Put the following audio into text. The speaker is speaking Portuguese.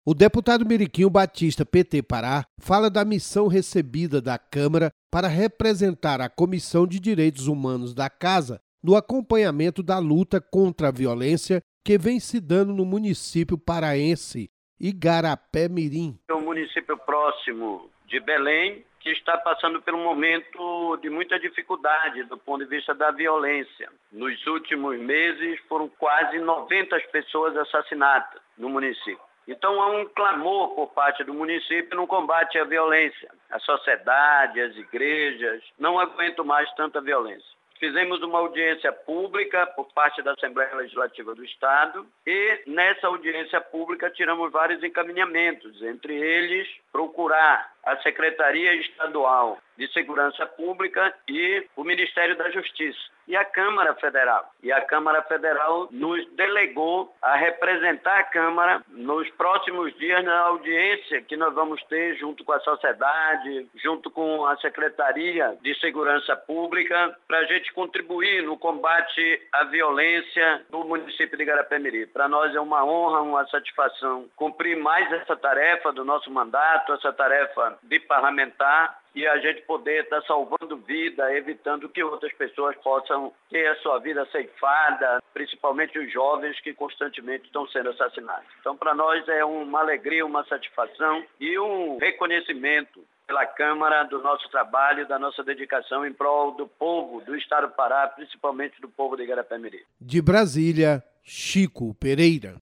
O deputado Miriquinho Batista, PT Pará, fala da missão recebida da Câmara para representar a Comissão de Direitos Humanos da Casa no acompanhamento da luta contra a violência que vem se dando no município paraense Igarapé-Mirim. É um município próximo de Belém que está passando por um momento de muita dificuldade do ponto de vista da violência. Nos últimos meses foram quase 90 pessoas assassinadas no município. Então há um clamor por parte do município no combate à violência. A sociedade, as igrejas não aguentam mais tanta violência. Fizemos uma audiência pública por parte da Assembleia Legislativa do Estado e nessa audiência pública tiramos vários encaminhamentos, entre eles procurar a Secretaria Estadual de Segurança Pública e o Ministério da Justiça e a Câmara Federal. E a Câmara Federal nos delegou a representar a Câmara nos próximos dias na audiência que nós vamos ter junto com a sociedade, junto com a Secretaria de Segurança Pública, para a gente contribuir no combate à violência no município de Igarapé-Mirim. Para nós é uma honra, uma satisfação cumprir mais essa tarefa do nosso mandato, essa tarefa de parlamentar, e a gente poder estar salvando vida, evitando que outras pessoas possam ter a sua vida ceifada, principalmente os jovens que constantemente estão sendo assassinados. Então, para nós é uma alegria, uma satisfação e um reconhecimento pela Câmara do nosso trabalho, da nossa dedicação em prol do povo do Estado do Pará, principalmente do povo de Igarapé-Mirim. De Brasília, Chico Pereira.